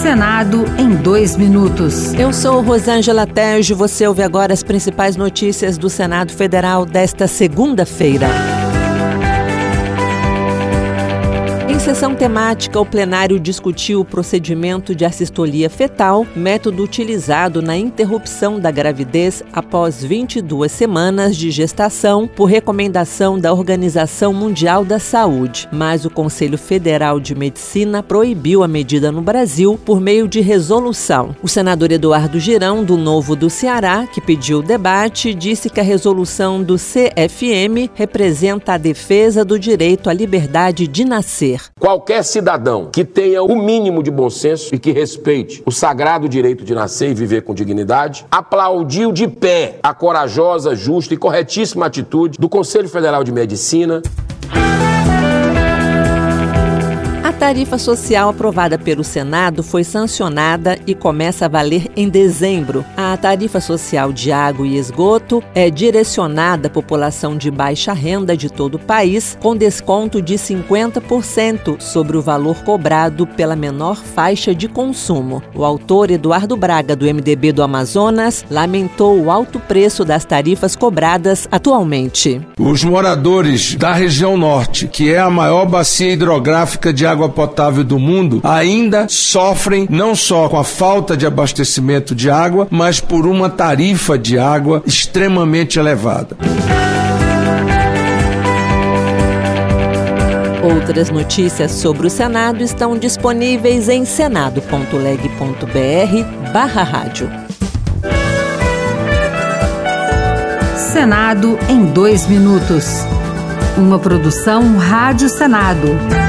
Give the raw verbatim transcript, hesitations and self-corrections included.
Senado em dois minutos. Eu sou Rosângela Tejo, você ouve agora as principais notícias do Senado Federal desta segunda-feira. Em sessão temática, o plenário discutiu o procedimento de assistolia fetal, método utilizado na interrupção da gravidez após vinte e duas semanas de gestação, por recomendação da Organização Mundial da Saúde. Mas o Conselho Federal de Medicina proibiu a medida no Brasil por meio de resolução. O senador Eduardo Girão, do Novo do Ceará, que pediu o debate, disse que a resolução do C F M representa a defesa do direito à liberdade de nascer. Qualquer cidadão que tenha o mínimo de bom senso e que respeite o sagrado direito de nascer e viver com dignidade, aplaudiu de pé a corajosa, justa e corretíssima atitude do Conselho Federal de Medicina. A tarifa social aprovada pelo Senado foi sancionada e começa a valer em dezembro. A tarifa social de água e esgoto é direcionada à população de baixa renda de todo o país, com desconto de cinquenta por cento sobre o valor cobrado pela menor faixa de consumo. O autor, Eduardo Braga, do M D B do Amazonas, lamentou o alto preço das tarifas cobradas atualmente. Os moradores da região norte, que é a maior bacia hidrográfica de água potável do mundo, ainda sofrem não só com a falta de abastecimento de água, mas por uma tarifa de água extremamente elevada. Outras notícias sobre o Senado estão disponíveis em senado ponto leg ponto br barra rádio. Senado em dois minutos. Uma produção Rádio Senado.